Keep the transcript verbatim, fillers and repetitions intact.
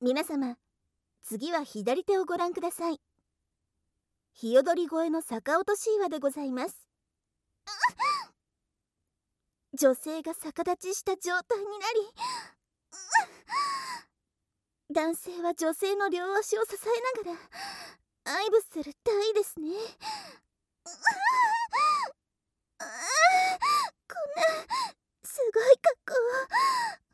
皆様、次は左手をご覧ください。ひよどり越えの逆落とし岩でございます。女性が逆立ちした状態になり、男性は女性の両足を支えながら愛撫する体ですね。こんなすごい格好